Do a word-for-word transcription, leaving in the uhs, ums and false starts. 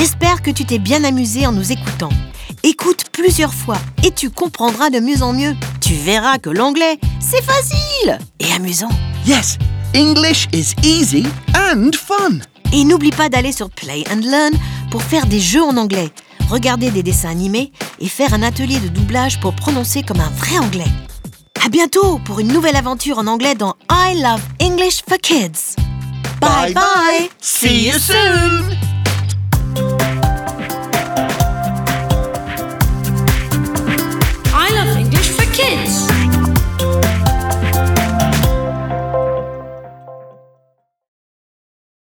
J'espère que tu t'es bien amusé en nous écoutant. Écoute plusieurs fois et tu comprendras de mieux en mieux. Tu verras que l'anglais, c'est facile et amusant. Yes, English is easy and fun. Et n'oublie pas d'aller sur Play and Learn pour faire des jeux en anglais, regarder des dessins animés et faire un atelier de doublage pour prononcer comme un vrai anglais. À bientôt pour une nouvelle aventure en anglais dans I Love English for Kids. Bye bye! See you soon!